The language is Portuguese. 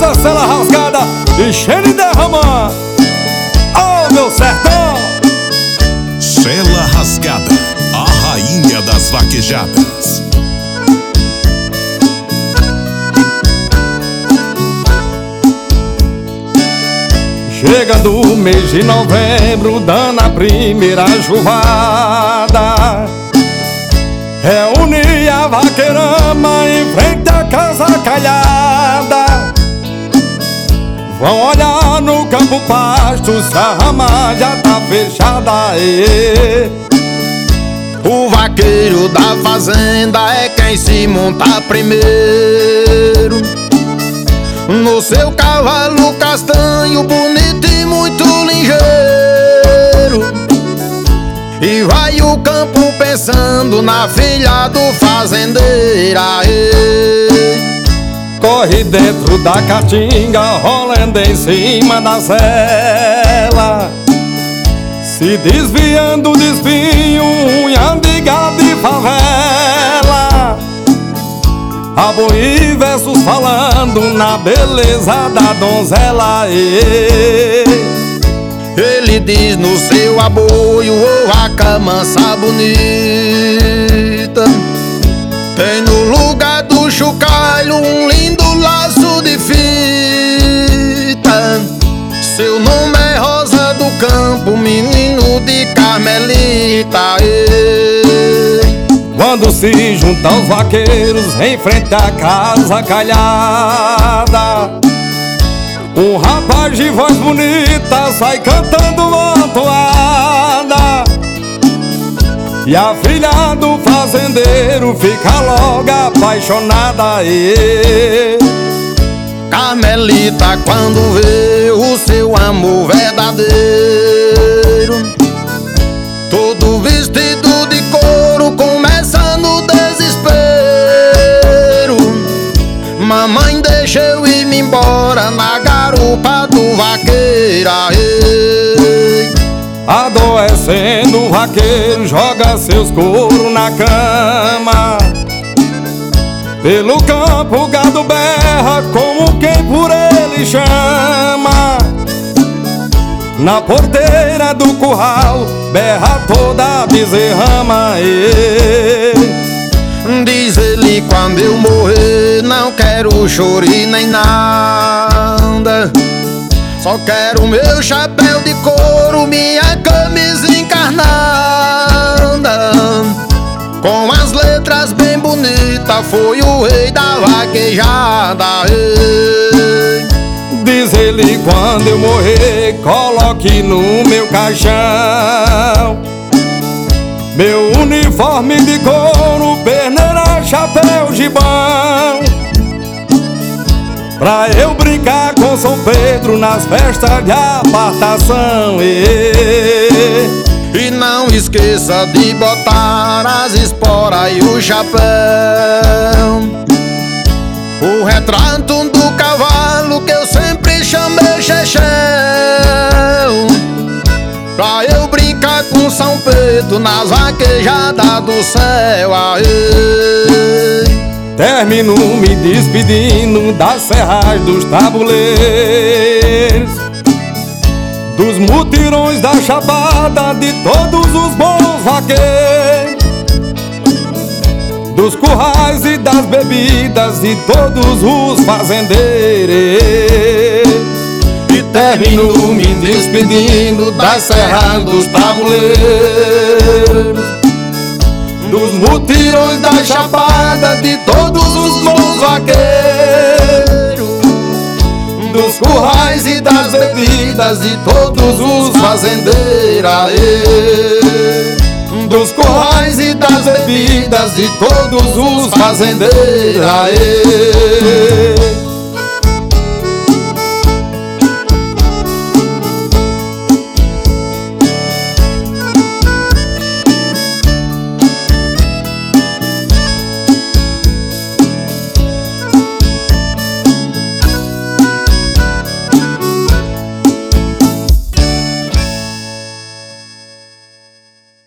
essa cela rasgada e cheia de derrama. Oh, meu sertão! Cela Rasgada, a rainha das vaquejadas. Chegando o mês de novembro, dando a primeira chuvada, reúne a vaqueirama em frente à casa calhada. Vão olhar no campo pasto se a rama já tá fechada. O vaqueiro da fazenda é quem se monta primeiro no seu cavalo castanho, bonito e muito ligeiro, e vai o campo pensando na filha do fazendeiro. Corre dentro da caatinga, rolando em cima da sela, se desviando de espinho, unha de gado e favela. Rabo e versos falando na beleza da donzela. Ele diz no seu aboio, oh, vaca mansa bonita, tem no lugar do chocalho um lindo laço de fita. Seu nome é Rosa do Campo, menino de Carmelita. Quando se juntam os vaqueiros em frente à casa calhada, um rapaz de voz bonita sai cantando uma toada, e a filha do fazendeiro fica logo apaixonada. Carmelita, quando vê o seu amor verdadeiro, todo vestido de couro, começa no desespero. Mamãe, deixa eu ir-me embora na garupa do vaqueiro. Adoecendo, o vaqueiro joga seus couros na cama. Pelo campo o gado berra como quem por ele chama. Na porteira do curral berra toda a bezerrama. Diz ele, quando eu morrer não quero choro e nem nada, só quero meu chapéu de couro, minha camisa encarnada, com as letras bem bonitas, foi o rei da vaquejada. Diz ele, quando eu morrer, coloque no meu caixão meu uniforme de couro, perneira, chapéu, gibão, pra eu brincar com São Pedro nas festas de apartação. E não esqueça de botar as esporas e o chapéu, o retrato do cavalo que eu sempre chamei Chechel, pra eu brincar com São Pedro nas vaquejadas do céu. Termino me despedindo das serras dos tabuleiros, dos mutirões da chapada, de todos os bons vaqueiros, dos currais e das bebidas de todos os fazendeiros. E termino me despedindo das serras dos tabuleiros, dos mutirões da chapada, de todos os bons vaqueiros, dos currais e das bebidas de todos os fazendeiros. Dos currais e das bebidas de todos os fazendeiros.